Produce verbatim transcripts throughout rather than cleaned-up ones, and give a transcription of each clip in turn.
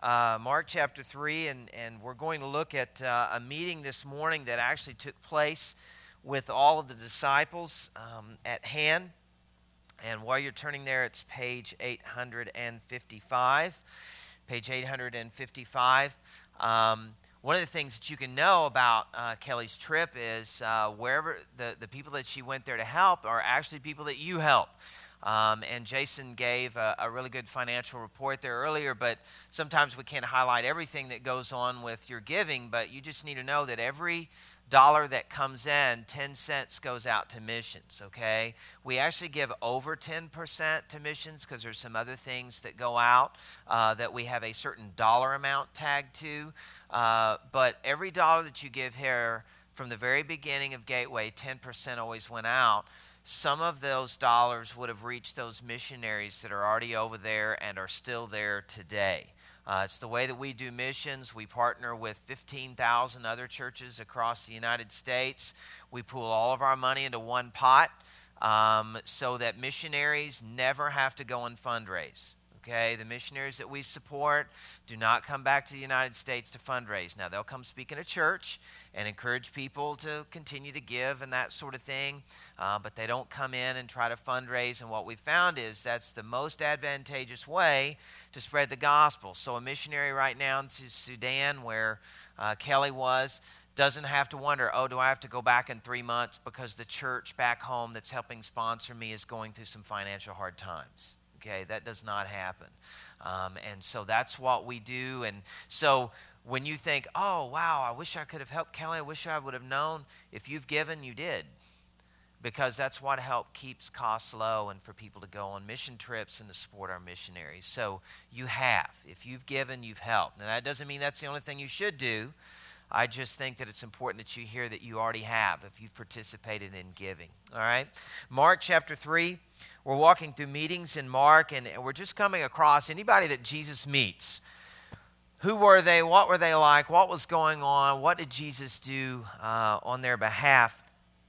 uh, Mark chapter three, and, and we're going to look at uh, a meeting this morning that actually took place with all of the disciples um, at hand. And while you're turning there, it's page eight hundred fifty-five. Page eight hundred fifty-five. Um, one of the things that you can know about uh, Kelly's trip is uh, wherever the, the people that she went there to help are actually people that you help. Um, and Jason gave a, a really good financial report there earlier, but sometimes we can't highlight everything that goes on with your giving, but you just need to know that every dollar that comes in, ten cents goes out to missions, okay? We actually give over ten percent to missions because there's some other things that go out uh, that we have a certain dollar amount tagged to. Uh, but every dollar that you give here, from the very beginning of Gateway, ten percent always went out. Some of those dollars would have reached those missionaries that are already over there and are still there today. Uh, it's the way that we do missions. We partner with fifteen thousand other churches across the United States. We pool all of our money into one pot um, so that missionaries never have to go and fundraise. Okay, the missionaries that we support do not come back to the United States to fundraise. Now, they'll come speak in a church and encourage people to continue to give and that sort of thing, uh, but they don't come in and try to fundraise. And what we found is that's the most advantageous way to spread the gospel. So a missionary right now in Sudan, where uh, Kelly was, doesn't have to wonder, oh, do I have to go back in three months because the church back home that's helping sponsor me is going through some financial hard times. Okay, that does not happen. Um, and so that's what we do. And so when you think, oh, wow, I wish I could have helped Kelly, I wish I would have known, if you've given, you did. Because that's what help keeps costs low and for people to go on mission trips and to support our missionaries. So you have. If you've given, you've helped. Now, that doesn't mean that's the only thing you should do. I just think that it's important that you hear that you already have if you've participated in giving. All right? Mark chapter three. We're walking through meetings in Mark, and we're just coming across anybody that Jesus meets. Who were they? What were they like? What was going on? What did Jesus do uh, on their behalf?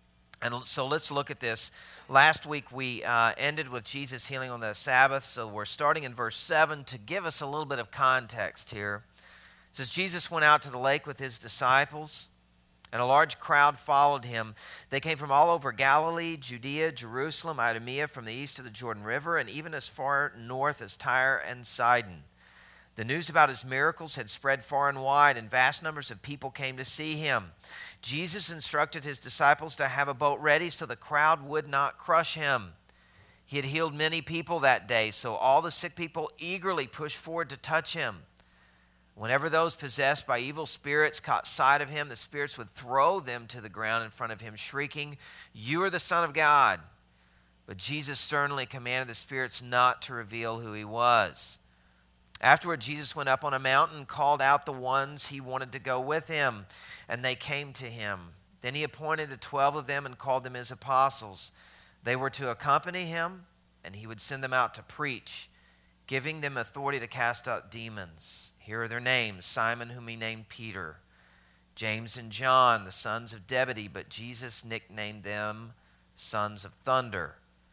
And so let's look at this. Last week we uh, ended with Jesus healing on the Sabbath, so we're starting in verse seven to give us a little bit of context here. It says, Jesus went out to the lake with his disciples, and a large crowd followed him. They came from all over Galilee, Judea, Jerusalem, Idumea, from the east of the Jordan River, and even as far north as Tyre and Sidon. The news about his miracles had spread far and wide, and vast numbers of people came to see him. Jesus instructed his disciples to have a boat ready so the crowd would not crush him. He had healed many people that day, so all the sick people eagerly pushed forward to touch him. Whenever those possessed by evil spirits caught sight of him, the spirits would throw them to the ground in front of him, shrieking, "You are the Son of God." But Jesus sternly commanded the spirits not to reveal who he was. Afterward, Jesus went up on a mountain and called out the ones he wanted to go with him, and they came to him. Then he appointed the twelve of them and called them his apostles. They were to accompany him, and he would send them out to preach, giving them authority to cast out demons. Here are their names: Simon, whom he named Peter, James and John, the sons of Zebedee, but Jesus nicknamed them sons of thunder,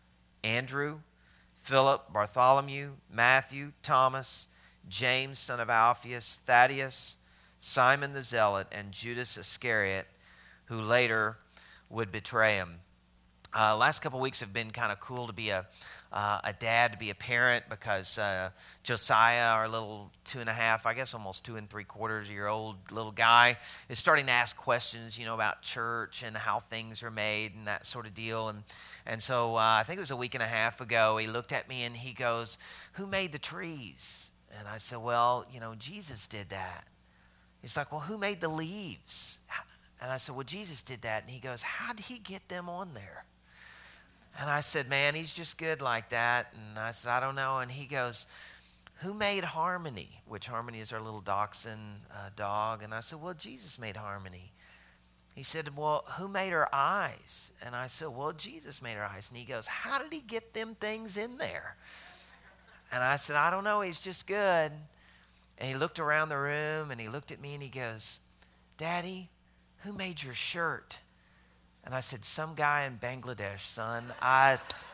Andrew, Philip, Bartholomew, Matthew, Thomas, James, son of Alphaeus, Thaddeus, Simon the Zealot, and Judas Iscariot, who later would betray him. Uh, last couple weeks have been kind of cool to be a uh, a dad, to be a parent, because uh, Josiah, our little two and a half, I guess almost two and three quarters year old little guy, is starting to ask questions, you know, about church and how things are made and that sort of deal. And and so uh, I think it was a week and a half ago, he looked at me and he goes, "Who made the trees?" And I said, "Well, you know, Jesus did that." He's like, "Well, who made the leaves?" And I said, "Well, Jesus did that." And he goes, "How did he get them on there?" And I said, "Man, he's just good like that." And I said, "I don't know." And he goes, "Who made Harmony?" Which Harmony is our little dachshund uh, dog. And I said, "Well, Jesus made Harmony." He said, "Well, who made her eyes?" And I said, "Well, Jesus made her eyes." And he goes, "How did he get them things in there?" And I said, "I don't know. He's just good." And he looked around the room and he looked at me and he goes, "Daddy, who made your shirt?" And I said, "Some guy in Bangladesh, son. I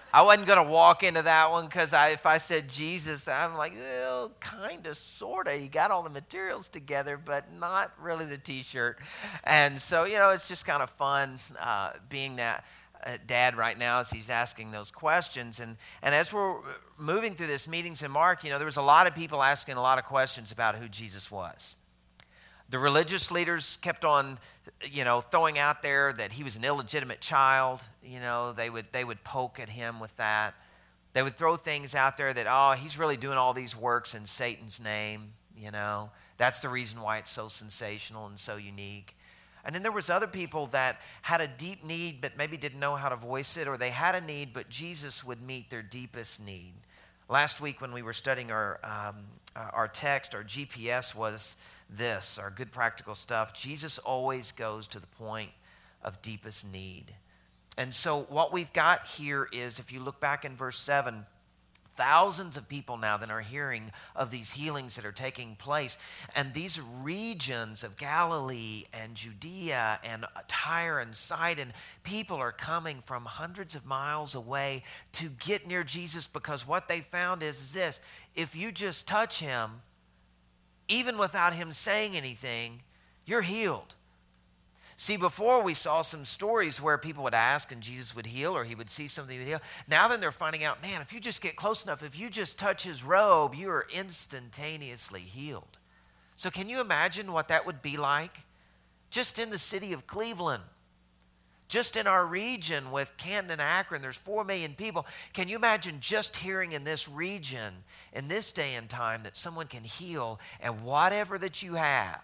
I wasn't going to walk into that one because I, if I said Jesus, I'm like, well, kind of, sort of. You got all the materials together, but not really the T-shirt. And so, you know, it's just kind of fun uh, being that uh, dad right now as he's asking those questions. And, and as we're moving through this meetings in Mark, you know, there was a lot of people asking a lot of questions about who Jesus was. The religious leaders kept on, you know, throwing out there that he was an illegitimate child. You know, they would they would poke at him with that. They would throw things out there that, oh, he's really doing all these works in Satan's name. You know, that's the reason why it's so sensational and so unique. And then there was other people that had a deep need but maybe didn't know how to voice it, or they had a need but Jesus would meet their deepest need. Last week when we were studying our um, our text, our G P S was this, our good practical stuff. Jesus always goes to the point of deepest need. And so what we've got here is, if you look back in verse seven, thousands of people now that are hearing of these healings that are taking place. And these regions of Galilee and Judea and Tyre and Sidon, people are coming from hundreds of miles away to get near Jesus, because what they found is, is this: if you just touch him, even without him saying anything, you're healed. See, before we saw some stories where people would ask and Jesus would heal, or he would see something he would heal. Now then they're finding out, man, if you just get close enough, if you just touch his robe, you are instantaneously healed. So can you imagine what that would be like? Just in the city of Cleveland, just in our region with Canton and Akron, there's four million people. Can you imagine just hearing in this region, in this day and time, that someone can heal, and whatever that you have,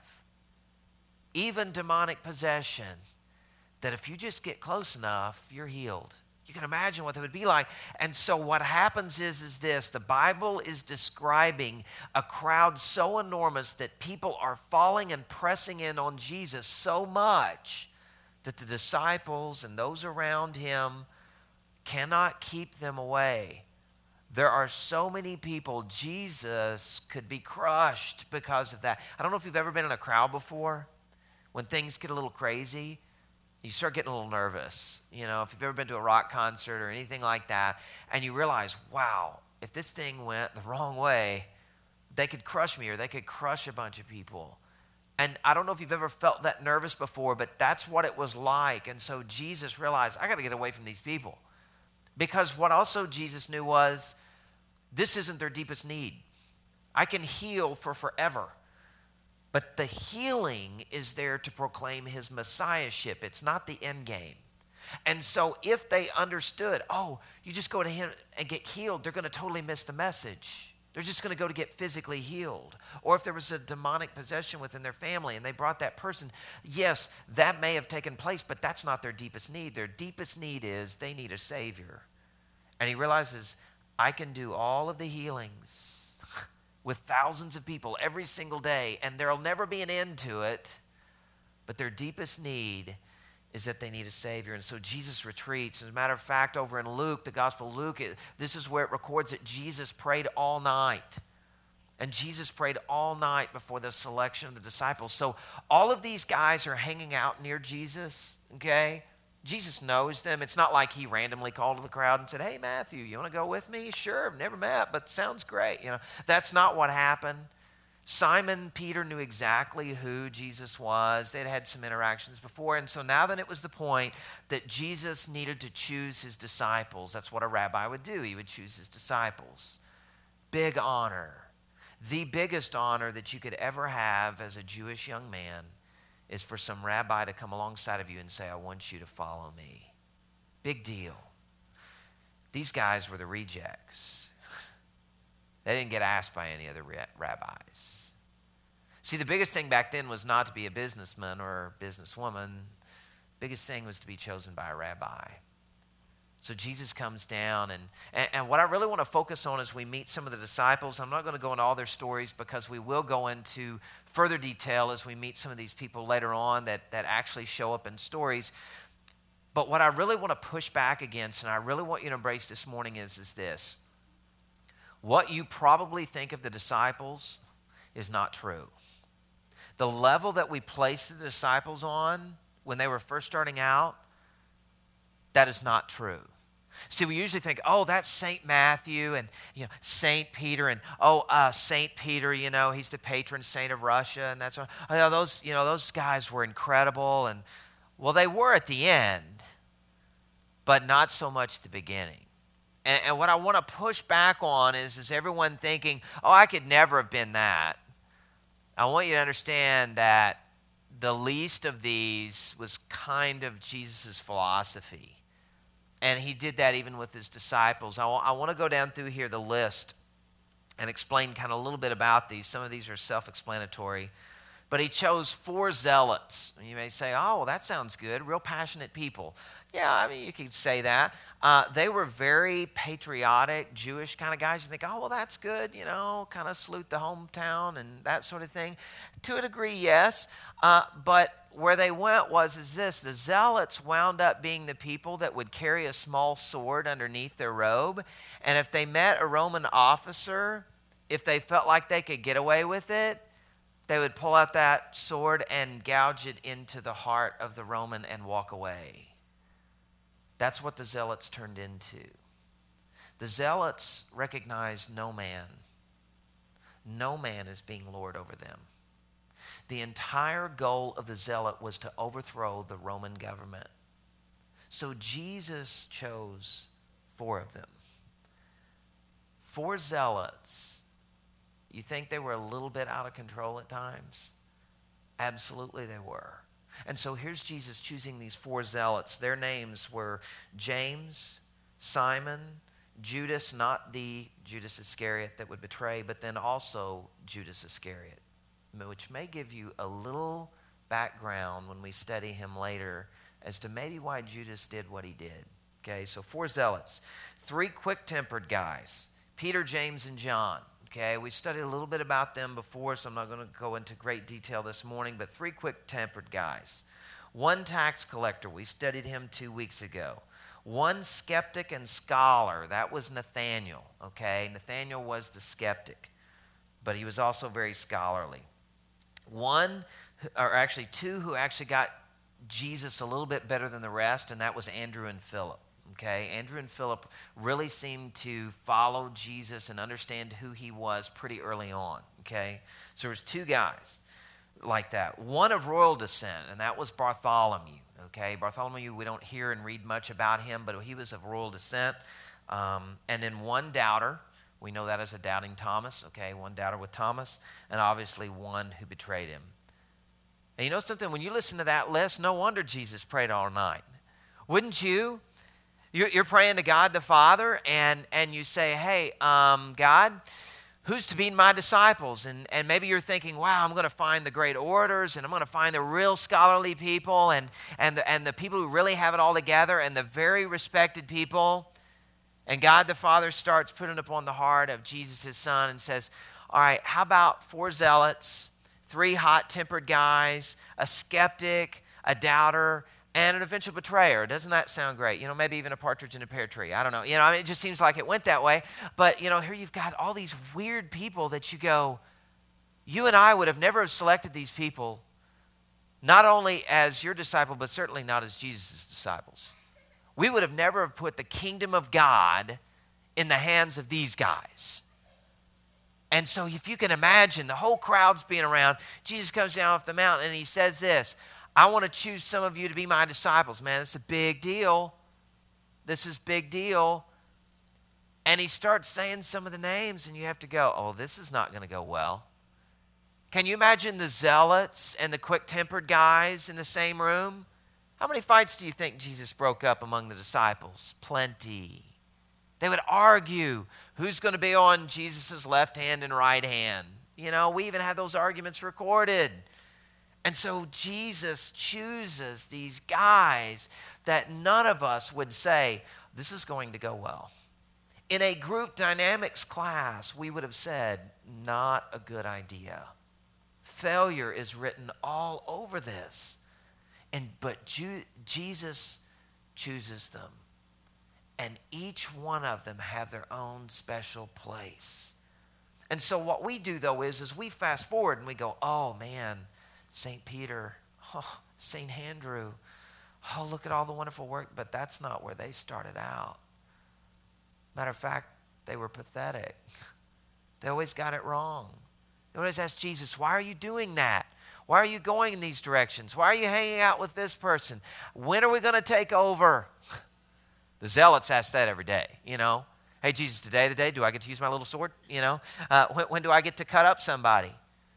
even demonic possession, that if you just get close enough, you're healed? You can imagine what that would be like. And so what happens is, is this: the Bible is describing a crowd so enormous that people are falling and pressing in on Jesus so much that the disciples and those around him cannot keep them away. There are so many people, Jesus could be crushed because of that. I don't know if you've ever been in a crowd before. When things get a little crazy, you start getting a little nervous. You know, if you've ever been to a rock concert or anything like that, and you realize, wow, if this thing went the wrong way, they could crush me, or they could crush a bunch of people. And I don't know if you've ever felt that nervous before, but that's what it was like. And so Jesus realized, I got to get away from these people. Because what also Jesus knew was, this isn't their deepest need. I can heal for forever. But the healing is there to proclaim his messiahship. It's not the end game. And so if they understood, oh, you just go to him and get healed, they're going to totally miss the message. They're just going to go to get physically healed. Or if there was a demonic possession within their family and they brought that person, yes, that may have taken place, but that's not their deepest need. Their deepest need is they need a Savior. And he realizes, I can do all of the healings with thousands of people every single day, and there'll never be an end to it. But their deepest need is that they need a Savior. And so Jesus retreats. As a matter of fact, over in Luke, the Gospel of Luke, it, this is where it records that Jesus prayed all night. And Jesus prayed all night before the selection of the disciples. So all of these guys are hanging out near Jesus, okay? Jesus knows them. It's not like he randomly called to the crowd and said, hey, Matthew, you want to go with me? Sure, I've never met, but sounds great. You know, that's not what happened. Simon Peter knew exactly who Jesus was. They'd had some interactions before. And so now then it was the point that Jesus needed to choose his disciples. That's what a rabbi would do. He would choose his disciples. Big honor. The biggest honor that you could ever have as a Jewish young man is for some rabbi to come alongside of you and say, I want you to follow me. Big deal. These guys were the rejects. They didn't get asked by any other rabbis. See, the biggest thing back then was not to be a businessman or a businesswoman. The biggest thing was to be chosen by a rabbi. So Jesus comes down, and, and, and what I really want to focus on as we meet some of the disciples, I'm not going to go into all their stories because we will go into further detail as we meet some of these people later on that, that actually show up in stories. But what I really want to push back against, and I really want you to embrace this morning is, is this. What you probably think of the disciples is not true. The level that we placed the disciples on when they were first starting out, that is not true. See, we usually think, oh, that's Saint Matthew and, you know, Saint Peter and, oh, uh, Saint Peter, you know, he's the patron saint of Russia. And that's what, oh, yeah, those, you know, those guys were incredible. And, well, they were at the end, but not so much the beginning. And, and what I want to push back on is, is everyone thinking, oh, I could never have been that. I want you to understand that the least of these was kind of Jesus' philosophy. And he did that even with his disciples. I, w- I want to go down through here the list and explain kind of a little bit about these. Some of these are self-explanatory. But he chose four zealots. You may say, oh, well, that sounds good. Real passionate people. Yeah, I mean, you could say that. Uh, they were very patriotic, Jewish kind of guys. You think, oh, well, that's good, you know, kind of salute the hometown and that sort of thing. To a degree, yes. Uh, but where they went was is this. The zealots wound up being the people that would carry a small sword underneath their robe. And if they met a Roman officer, if they felt like they could get away with it, they would pull out that sword and gouge it into the heart of the Roman and walk away. That's what the zealots turned into. The zealots recognized no man. No man is being Lord over them. The entire goal of the zealot was to overthrow the Roman government. So Jesus chose four of them. Four zealots. You think they were a little bit out of control at times? Absolutely they were. And so here's Jesus choosing these four zealots. Their names were James, Simon, Judas, not the Judas Iscariot that would betray, but then also Judas Iscariot, which may give you a little background when we study him later as to maybe why Judas did what he did. Okay, so four zealots. Three quick-tempered guys, Peter, James, and John. Okay, we studied a little bit about them before, so I'm not going to go into great detail this morning, but three quick-tempered guys. One tax collector, we studied him two weeks ago. One skeptic and scholar, that was Nathaniel. Okay, Nathaniel was the skeptic, but he was also very scholarly. One, or actually two, who actually got Jesus a little bit better than the rest, and that was Andrew and Philip. Okay, Andrew and Philip really seemed to follow Jesus and understand who he was pretty early on. Okay, so there's two guys like that. One of royal descent, and that was Bartholomew. Okay, Bartholomew, we don't hear and read much about him, but he was of royal descent. Um, and then one doubter, we know that as a doubting Thomas. Okay, one doubter with Thomas, and obviously one who betrayed him. And you know something? When you listen to that list, no wonder Jesus prayed all night. Wouldn't you? You're praying to God the Father, and, and you say, hey, um, God, who's to be my disciples? And, and maybe you're thinking, wow, I'm going to find the great orators, and I'm going to find the real scholarly people, and, and, the, and the people who really have it all together, and the very respected people. And God the Father starts putting upon the heart of Jesus, his son, and says, all right, how about four zealots, three hot-tempered guys, a skeptic, a doubter, and an eventual betrayer. Doesn't that sound great? You know, maybe even a partridge in a pear tree. I don't know. You know, I mean, it just seems like it went that way. But, you know, here you've got all these weird people that you go, you and I would have never selected these people, not only as your disciple, but certainly not as Jesus' disciples. We would have never have put the kingdom of God in the hands of these guys. And so if you can imagine, the whole crowd's being around. Jesus comes down off the mountain and he says this, I want to choose some of you to be my disciples. Man, this is a big deal. This is big deal. And he starts saying some of the names, and you have to go, oh, this is not going to go well. Can you imagine the zealots and the quick-tempered guys in the same room? How many fights do you think Jesus broke up among the disciples? Plenty. They would argue who's going to be on Jesus' left hand and right hand. You know, we even have those arguments recorded. And so Jesus chooses these guys that none of us would say, this is going to go well. In a group dynamics class, we would have said, not a good idea. Failure is written all over this. And but Ju- Jesus chooses them. And each one of them have their own special place. And so what we do, though, is, is we fast forward and we go, oh, man, Saint Peter, oh, Saint Andrew, oh, look at all the wonderful work, but that's not where they started out. Matter of fact, they were pathetic. They always got it wrong. They always asked Jesus, why are you doing that? Why are you going in these directions? Why are you hanging out with this person? When are we going to take over? The zealots ask that every day, you know. Hey, Jesus, today the day, do I get to use my little sword? You know, uh, when, when do I get to cut up somebody?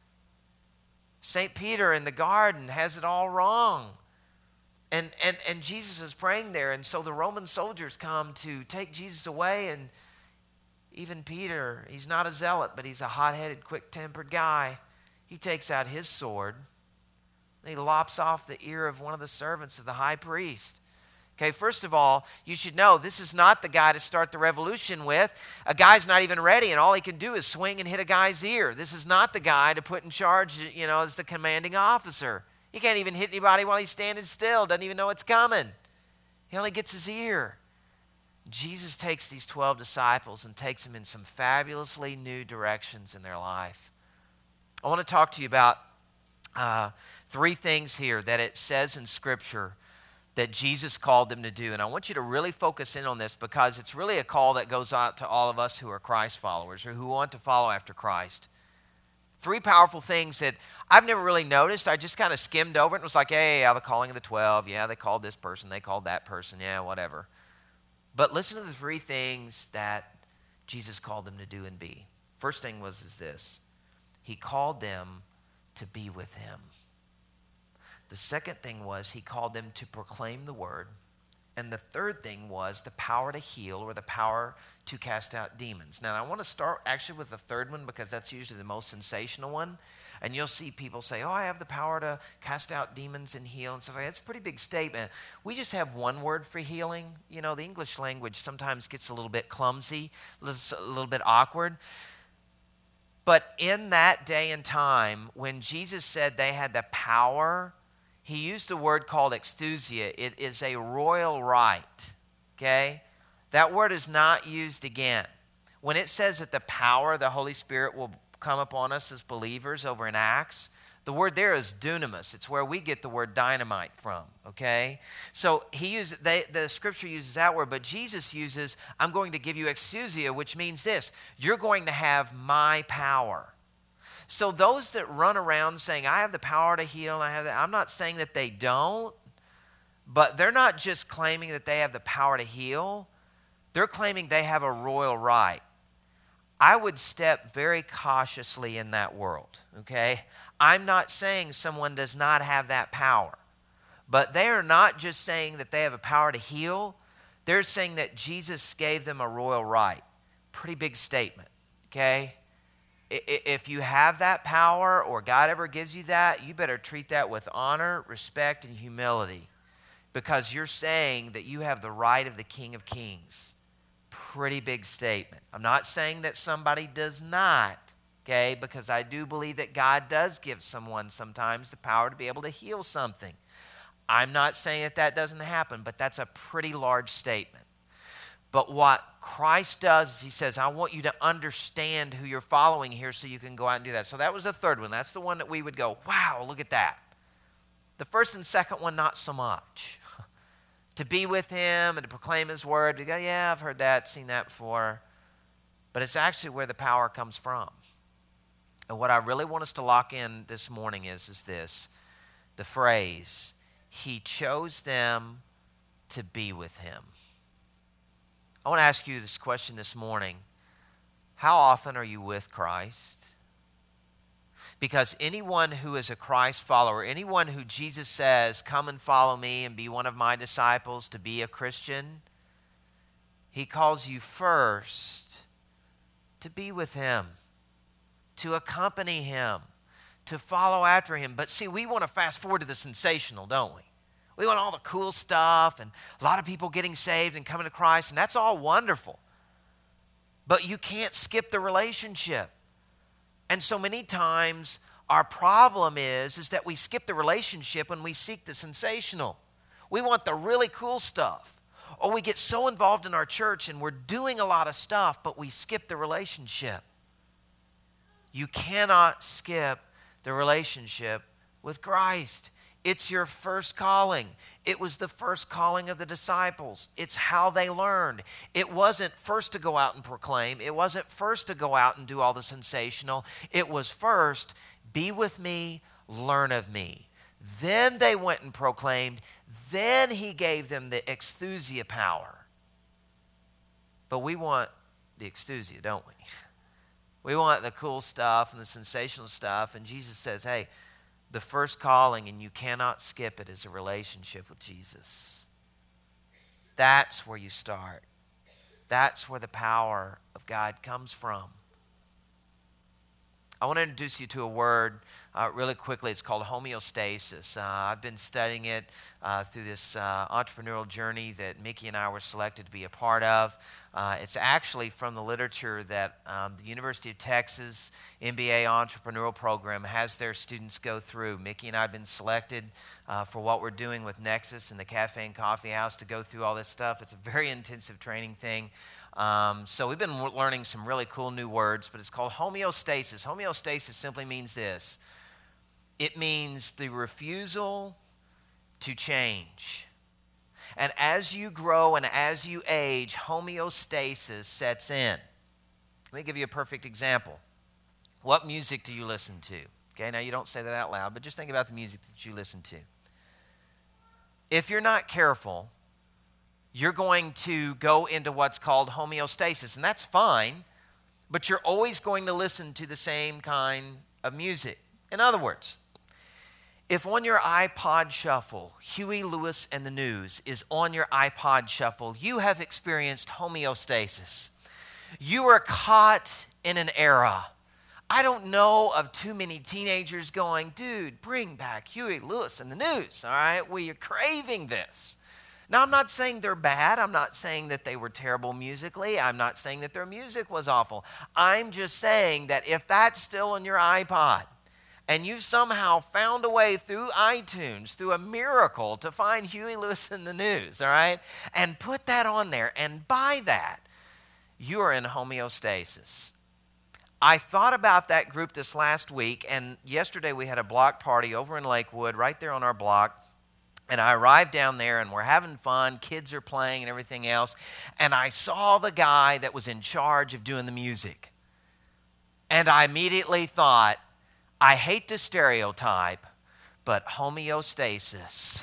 Saint Peter in the garden has it all wrong. And, and, and Jesus is praying there, and so the Roman soldiers come to take Jesus away, and even Peter, he's not a zealot, but he's a hot-headed, quick-tempered guy. He takes out his sword, and he lops off the ear of one of the servants of the high priest. Okay, first of all, you should know this is not the guy to start the revolution with. A guy's not even ready, and all he can do is swing and hit a guy's ear. This is not the guy to put in charge, you know, as the commanding officer. He can't even hit anybody while he's standing still, doesn't even know it's coming. He only gets his ear. Jesus takes these twelve disciples and takes them in some fabulously new directions in their life. I want to talk to you about uh, three things here that it says in Scripture that Jesus called them to do. And I want you to really focus in on this because it's really a call that goes out to all of us who are Christ followers or who want to follow after Christ. Three powerful things that I've never really noticed. I just kind of skimmed over it and was like, hey, yeah, the calling of the twelve. Yeah, they called this person. They called that person. Yeah, whatever. But listen to the three things that Jesus called them to do and be. First thing was is this. He called them to be with him. The second thing was he called them to proclaim the word. And the third thing was the power to heal or the power to cast out demons. Now, I want to start actually with the third one because that's usually the most sensational one. And you'll see people say, oh, I have the power to cast out demons and heal and stuff like that. It's a pretty big statement. We just have one word for healing. You know, the English language sometimes gets a little bit clumsy, a little bit awkward. But in that day and time, when Jesus said they had the power, he used a word called exousia. It is a royal right, okay? That word is not used again. When it says that the power of the Holy Spirit will come upon us as believers over in Acts, the word there is dunamis. It's where we get the word dynamite from, okay? So he uses, they, the Scripture uses that word, but Jesus uses, I'm going to give you exousia, which means this, you're going to have my power. So those that run around saying, I have the power to heal, I have that, I'm not saying that they don't, but they're not just claiming that they have the power to heal. They're claiming they have a royal right. I would step very cautiously in that world, okay? I'm not saying someone does not have that power, but they are not just saying that they have a power to heal. They're saying that Jesus gave them a royal right. Pretty big statement, okay? If you have that power or God ever gives you that, you better treat that with honor, respect, and humility because you're saying that you have the right of the King of Kings. Pretty big statement. I'm not saying that somebody does not, okay, because I do believe that God does give someone sometimes the power to be able to heal something. I'm not saying that that doesn't happen, but that's a pretty large statement. But what Christ does is he says, I want you to understand who you're following here so you can go out and do that. So that was the third one. That's the one that we would go, wow, look at that. The first and second one, not so much. To be with him and to proclaim his word, to go, yeah, I've heard that, seen that before. But it's actually where the power comes from. And what I really want us to lock in this morning is, is this, the phrase, he chose them to be with him. I want to ask you this question this morning. How often are you with Christ? Because anyone who is a Christ follower, anyone who Jesus says, come and follow me and be one of my disciples to be a Christian, he calls you first to be with him, to accompany him, to follow after him. But see, we want to fast forward to the sensational, don't we? We want all the cool stuff and a lot of people getting saved and coming to Christ, and that's all wonderful. But you can't skip the relationship. And so many times our problem is, is that we skip the relationship when we seek the sensational. We want the really cool stuff. Or we get so involved in our church and we're doing a lot of stuff, but we skip the relationship. You cannot skip the relationship with Christ. It's your first calling. It was the first calling of the disciples. It's how they learned. It wasn't first to go out and proclaim. It wasn't first to go out and do all the sensational. It was first, be with me, learn of me. Then they went and proclaimed. Then he gave them the exousia power. But we want the exousia, don't we? We want the cool stuff and the sensational stuff. And Jesus says, hey, the first calling, and you cannot skip it, is a relationship with Jesus. That's where you start. That's where the power of God comes from. I want to introduce you to a word uh, really quickly. It's called homeostasis. Uh, I've been studying it uh, through this uh, entrepreneurial journey that Mickey and I were selected to be a part of. Uh, it's actually from the literature that um, the University of Texas M B A entrepreneurial program has their students go through. Mickey and I have been selected uh, for what we're doing with Nexus and the Cafe and Coffee House to go through all this stuff. It's a very intensive training thing. Um, so we've been w- learning some really cool new words, but it's called homeostasis. Homeostasis simply means this. It means the refusal to change. And as you grow and as you age, homeostasis sets in. Let me give you a perfect example. What music do you listen to? Okay, now you don't say that out loud, but just think about the music that you listen to. If you're not careful, you're going to go into what's called homeostasis, and that's fine, but you're always going to listen to the same kind of music. In other words, if on your iPod shuffle, Huey Lewis and the News is on your iPod shuffle, you have experienced homeostasis. You are caught in an era. I don't know of too many teenagers going, dude, bring back Huey Lewis and the News, all right? We are craving this. Now, I'm not saying they're bad. I'm not saying that they were terrible musically. I'm not saying that their music was awful. I'm just saying that if that's still on your iPod and you somehow found a way through iTunes, through a miracle, to find Huey Lewis in the News, all right, and put that on there and buy that, you are in homeostasis. I thought about that group this last week, and yesterday we had a block party over in Lakewood, right there on our block. And I arrived down there, and we're having fun. Kids are playing and everything else. And I saw the guy that was in charge of doing the music. And I immediately thought, I hate to stereotype, but homeostasis.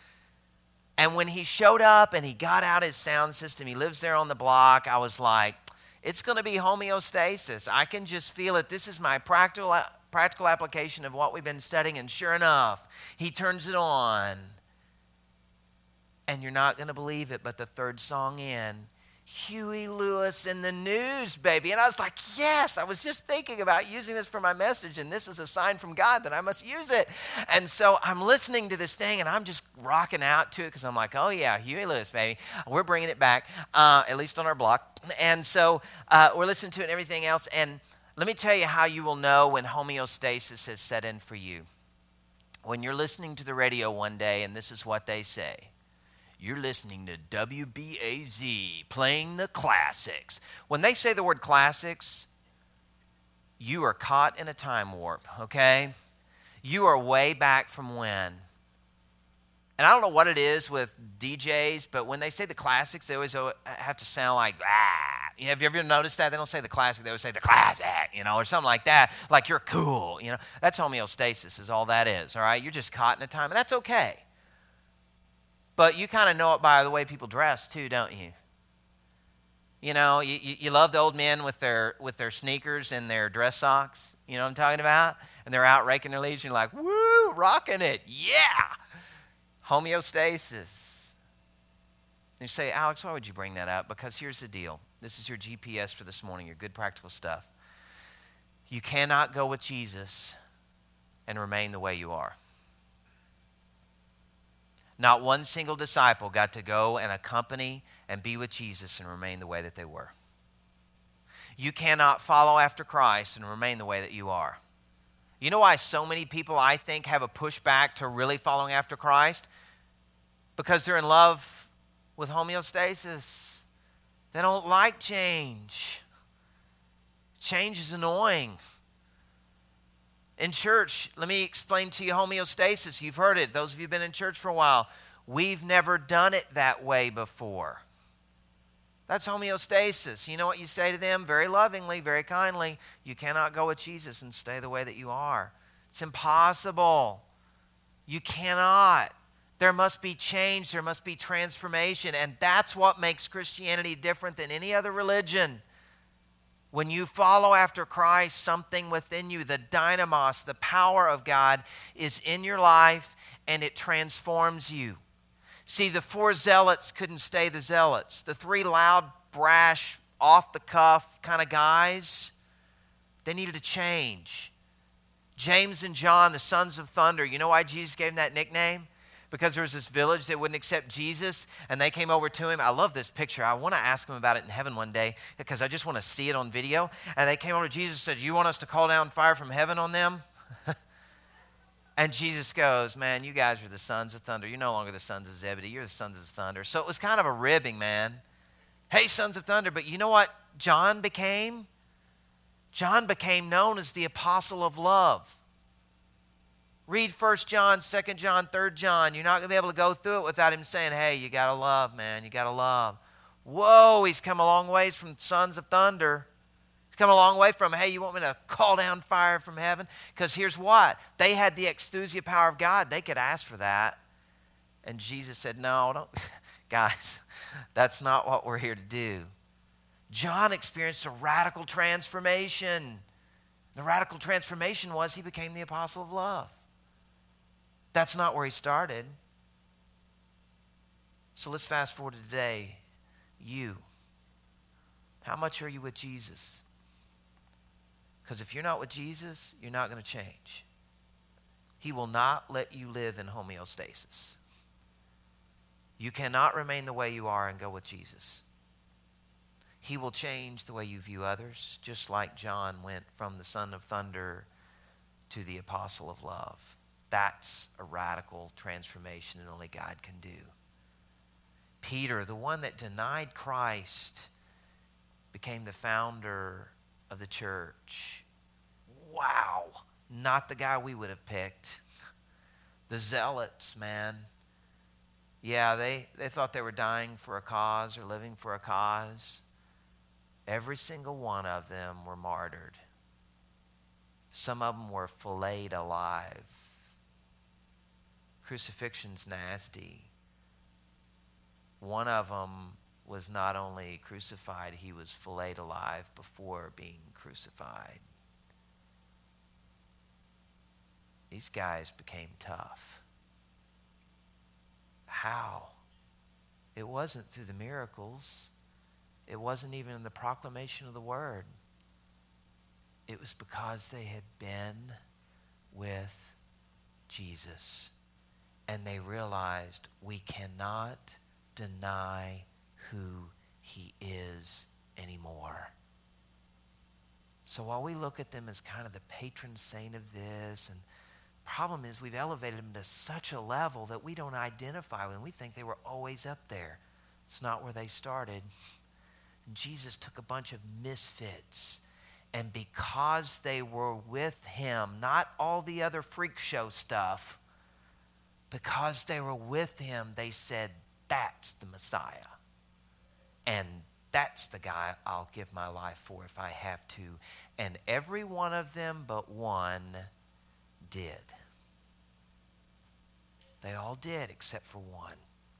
And when he showed up and he got out his sound system, he lives there on the block, I was like, it's going to be homeostasis. I can just feel it. This is my practical, practical application of what we've been studying. And sure enough, he turns it on. And you're not going to believe it, but the third song in, Huey Lewis in the News, baby. And I was like, yes, I was just thinking about using this for my message, and this is a sign from God that I must use it. And so I'm listening to this thing, and I'm just rocking out to it because I'm like, oh, yeah, Huey Lewis, baby. We're bringing it back, uh, at least on our block. And so uh, we're listening to it and everything else. And let me tell you how you will know when homeostasis has set in for you. When you're listening to the radio one day, and this is what they say. You're listening to W B A Z, playing the classics. When they say the word classics, you are caught in a time warp, okay? You are way back from when. And I don't know what it is with D Js, but when they say the classics, they always have to sound like, ah. Have you ever noticed that? They don't say the classic, they always say the classic, you know, or something like that, like you're cool, you know. That's homeostasis is all that is, all right? You're just caught in a time, and that's okay. But you kind of know it by the way people dress too, don't you? You know, you, you love the old men with their with their sneakers and their dress socks. You know what I'm talking about? And they're out raking their leaves, and you're like, woo, rocking it. Yeah. Homeostasis. And you say, Alex, why would you bring that up? Because here's the deal. This is your G P S for this morning, your good practical stuff. You cannot go with Jesus and remain the way you are. Not one single disciple got to go and accompany and be with Jesus and remain the way that they were. You cannot follow after Christ and remain the way that you are. You know why so many people, I think, have a pushback to really following after Christ? Because they're in love with homeostasis. They don't like change. Change is annoying. In church, let me explain to you homeostasis. You've heard it. Those of you who've been in church for a while. We've never done it that way before. That's homeostasis. You know what you say to them? Very lovingly, very kindly. You cannot go with Jesus and stay the way that you are. It's impossible. You cannot. There must be change. There must be transformation. And that's what makes Christianity different than any other religion. When you follow after Christ, something within you, the dynamos, the power of God, is in your life and it transforms you. See, the four zealots couldn't stay the zealots. The three loud, brash, off-the-cuff kind of guys, they needed to change. James and John, the sons of thunder, you know why Jesus gave them that nickname? Because there was this village that wouldn't accept Jesus, and they came over to him. I love this picture. I want to ask him about it in heaven one day because I just want to see it on video. And they came over to Jesus and said, you want us to call down fire from heaven on them? And Jesus goes, man, you guys are the sons of thunder. You're no longer the sons of Zebedee. You're the sons of thunder. So it was kind of a ribbing, man. Hey, sons of thunder. But you know what John became? John became known as the apostle of love. Read First John, Second John, Third John. You're not going to be able to go through it without him saying, hey, you got to love, man. You got to love. Whoa, he's come a long ways from sons of thunder. He's come a long way from, hey, you want me to call down fire from heaven? Because here's what. They had the exousia power of God. They could ask for that. And Jesus said, no, don't. Guys, that's not what we're here to do. John experienced a radical transformation. The radical transformation was he became the apostle of love. That's not where he started. So let's fast forward to today. You. How much are you with Jesus? Because if you're not with Jesus, you're not going to change. He will not let you live in homeostasis. You cannot remain the way you are and go with Jesus. He will change the way you view others, just like John went from the son of thunder to the apostle of love. That's a radical transformation that only God can do. Peter, the one that denied Christ, became the founder of the church. Wow. Not the guy we would have picked. The zealots, man. Yeah, they, they thought they were dying for a cause or living for a cause. Every single one of them were martyred. Some of them were filleted alive. Crucifixion's nasty. One of them was not only crucified, he was filleted alive before being crucified. These guys became tough. How? It wasn't through the miracles. It wasn't even in the proclamation of the word. It was because they had been with Jesus. And they realized we cannot deny who he is anymore. So while we look at them as kind of the patron saint of this, and the problem is we've elevated them to such a level that we don't identify with them. We think they were always up there. It's not where they started. And Jesus took a bunch of misfits, and because they were with him, not all the other freak show stuff, because they were with him, they said, that's the Messiah. And that's the guy I'll give my life for if I have to. And every one of them but one did. They all did except for one.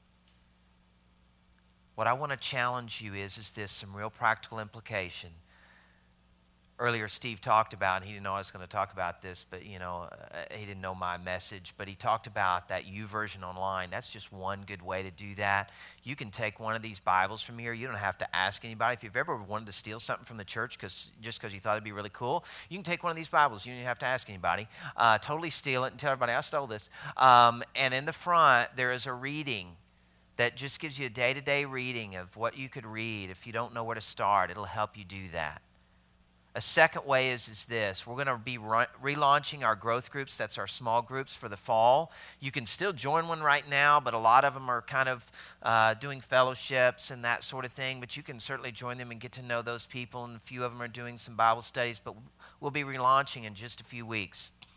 What I want to challenge you is, is this, some real practical implication. Earlier, Steve talked about, and he didn't know I was going to talk about this, but, you know, uh, he didn't know my message, but he talked about that YouVersion online. That's just one good way to do that. You can take one of these Bibles from here. You don't have to ask anybody. If you've ever wanted to steal something from the church cause, just because you thought it'd be really cool, you can take one of these Bibles. You don't even have to ask anybody. Uh, totally steal it and tell everybody, I stole this. Um, and in the front, there is a reading that just gives you a day-to-day reading of what you could read. If you don't know where to start, it'll help you do that. A second way is, is this. We're going to be re- relaunching our growth groups. That's our small groups for the fall. You can still join one right now, but a lot of them are kind of uh, doing fellowships and that sort of thing. But you can certainly join them and get to know those people. And a few of them are doing some Bible studies. But we'll be relaunching in just a few weeks.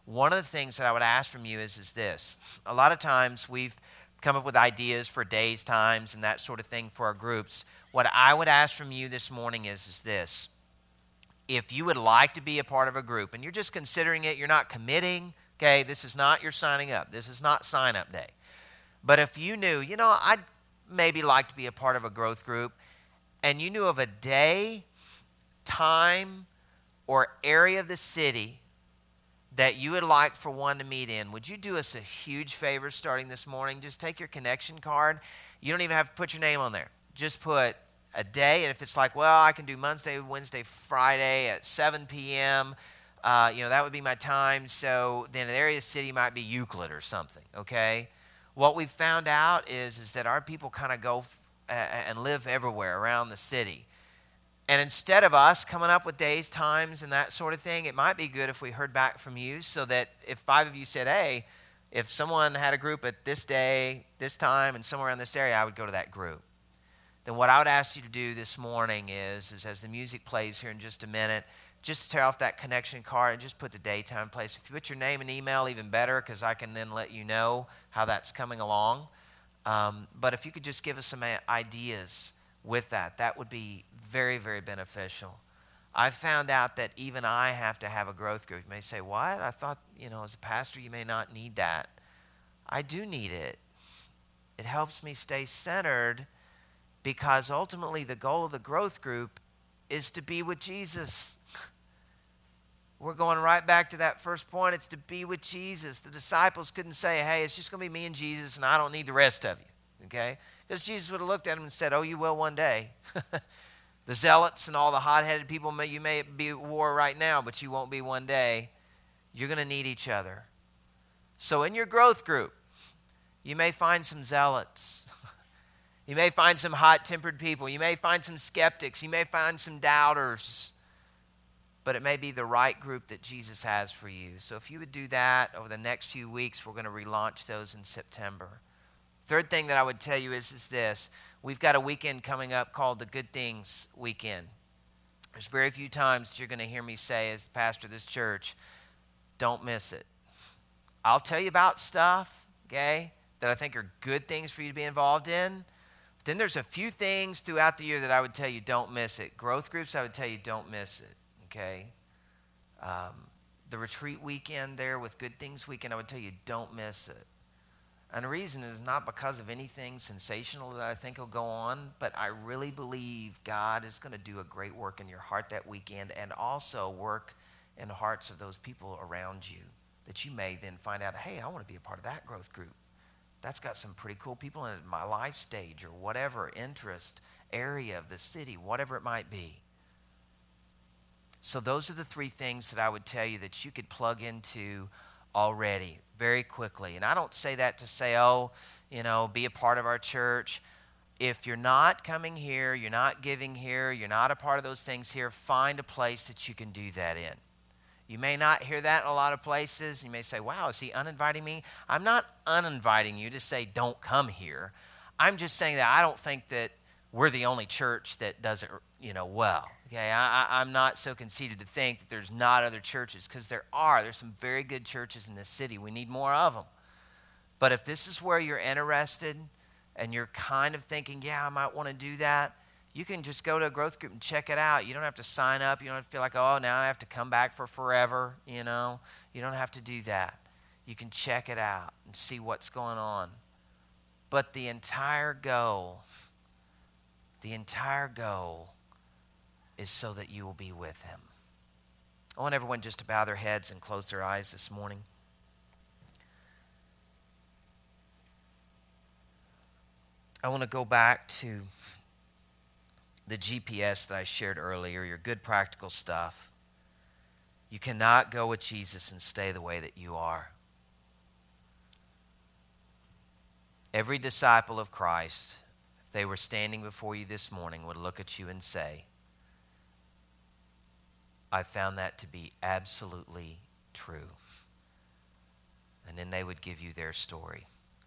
one of the things that I would ask from you is, is this. A lot of times we've come up with ideas for days, times, and that sort of thing for our groups. What I would ask from you this morning is, is this. If you would like to be a part of a group, and you're just considering it, you're not committing, okay, this is not your signing up. This is not sign-up day. But if you knew, you know, I'd maybe like to be a part of a growth group, and you knew of a day, time, or area of the city that you would like for one to meet in, would you do us a huge favor starting this morning? Just take your connection card. You don't even have to put your name on there. Just put a day, and if it's like, well, I can do Monday, Wednesday, Friday at seven p.m., uh, you know, that would be my time. So then an area of the city might be Euclid or something, okay? What we've found out is, is that our people kind of go uh, and live everywhere around the city. And instead of us coming up with days, times, and that sort of thing, it might be good if we heard back from you so that if five of you said, hey, if someone had a group at this day, this time, and somewhere in this area, I would go to that group. Then what I would ask you to do this morning is, is as the music plays here in just a minute, just tear off that connection card and just put the day, time, place. If you put your name and email, even better, because I can then let you know how that's coming along. Um, but if you could just give us some ideas with that, that would be very, very beneficial. I've found out that even I have to have a growth group. You may say, what? I thought, you know, as a pastor, you may not need that. I do need it. It helps me stay centered because ultimately the goal of the growth group is to be with Jesus. We're going right back to that first point. It's to be with Jesus. The disciples couldn't say, hey, it's just going to be me and Jesus and I don't need the rest of you, okay? Because Jesus would have looked at them and said, oh, you will one day. The zealots and all the hot-headed people, you may be at war right now, but you won't be one day. You're going to need each other. So in your growth group, you may find some zealots. You may find some hot-tempered people. You may find some skeptics. You may find some doubters. But it may be the right group that Jesus has for you. So if you would do that over the next few weeks, we're going to relaunch those in September. Third thing that I would tell you is, is this. We've got a weekend coming up called the Good Things Weekend. There's very few times that you're going to hear me say as the pastor of this church, don't miss it. I'll tell you about stuff, okay, that I think are good things for you to be involved in. But then there's a few things throughout the year that I would tell you don't miss it. Growth groups, I would tell you don't miss it, okay? Um, the retreat weekend there with Good Things Weekend, I would tell you don't miss it. And the reason is not because of anything sensational that I think will go on, but I really believe God is going to do a great work in your heart that weekend and also work in the hearts of those people around you that you may then find out, hey, I want to be a part of that growth group. That's got some pretty cool people in it, my life stage or whatever, interest, area of the city, whatever it might be. So those are the three things that I would tell you that you could plug into already very quickly. And I don't say that to say, oh, you know, be a part of our church. If you're not coming here, you're not giving here, you're not a part of those things here, find a place that you can do that in. You may not hear that in a lot of places. You may say, wow, is he uninviting me? I'm not uninviting you to say don't come here. I'm just saying that I don't think that we're the only church that does it, you know, well. Okay, I, I, I'm not so conceited to think that there's not other churches, because there are. There's some very good churches in this city. We need more of them. But if this is where you're interested and you're kind of thinking, yeah, I might want to do that, you can just go to a growth group and check it out. You don't have to sign up. You don't have to feel like, oh, now I have to come back for forever, you know. You don't have to do that. You can check it out and see what's going on. But the entire goal, the entire goal is so that you will be with him. I want everyone just to bow their heads and close their eyes this morning. I want to go back to the G P S that I shared earlier, your good practical stuff. You cannot go with Jesus and stay the way that you are. Every disciple of Christ, if they were standing before you this morning, would look at you and say, I found that to be absolutely true. And then they would give you their story.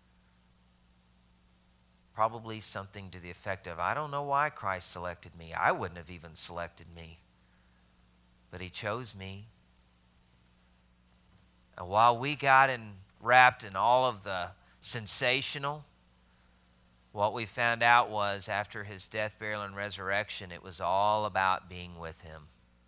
Probably something to the effect of, I don't know why Christ selected me. I wouldn't have even selected me. But he chose me. And while we got in, wrapped in all of the sensational, what we found out was after his death, burial, and resurrection, it was all about being with him.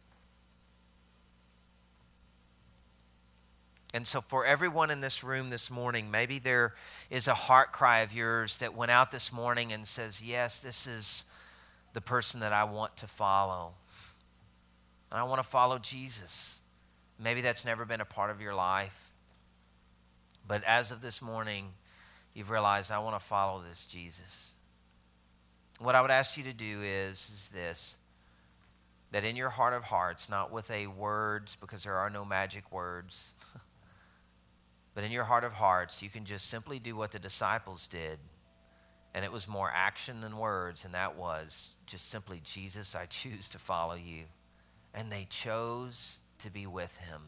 And so for everyone in this room this morning, maybe there is a heart cry of yours that went out this morning and says, yes, this is the person that I want to follow. And I want to follow Jesus. Maybe that's never been a part of your life. But as of this morning, you've realized, I want to follow this Jesus. What I would ask you to do is, is this, that in your heart of hearts, not with a words, because there are no magic words, but in your heart of hearts, you can just simply do what the disciples did. And it was more action than words, and that was just simply, Jesus, I choose to follow you. And they chose to be with him.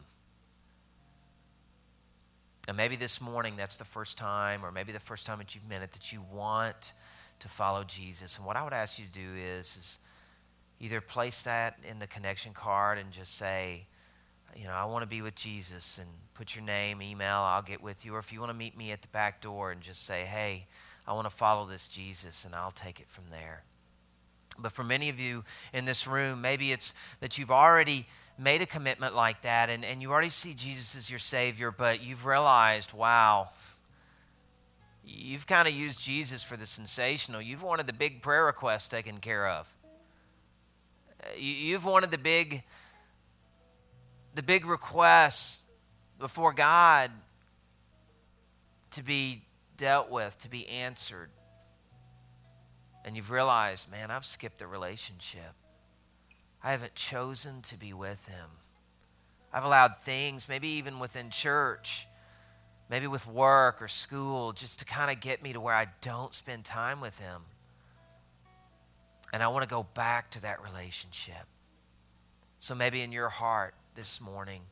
And maybe this morning that's the first time, or maybe the first time that you've meant it, that you want to follow Jesus. And what I would ask you to do is, is either place that in the connection card and just say, you know, I want to be with Jesus, and put your name, email, I'll get with you. Or if you want to meet me at the back door and just say, hey, I want to follow this Jesus, and I'll take it from there. But for many of you in this room, maybe it's that you've already made a commitment like that, and, and you already see Jesus as your Savior, but you've realized, wow, you've kind of used Jesus for the sensational. You've wanted the big prayer requests taken care of. You've wanted the big, the big requests before God to be dealt with, to be answered. And you've realized, man, I've skipped the relationship. I haven't chosen to be with him. I've allowed things, maybe even within church, maybe with work or school, just to kind of get me to where I don't spend time with him. And I want to go back to that relationship. So maybe in your heart this morning,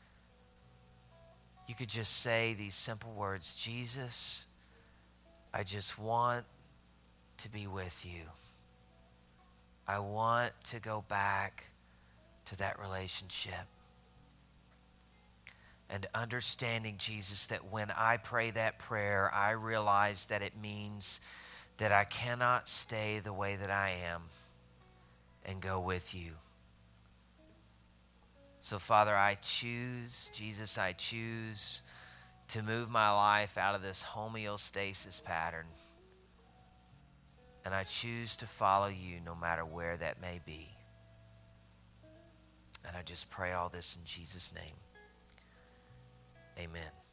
you could just say these simple words, Jesus, I just want to be with you. I want to go back to that relationship. And understanding, Jesus, that when I pray that prayer, I realize that it means that I cannot stay the way that I am and go with you. So, Father, I choose, Jesus, I choose to move my life out of this homeostasis pattern. And I choose to follow you no matter where that may be. And I just pray all this in Jesus' name. Amen.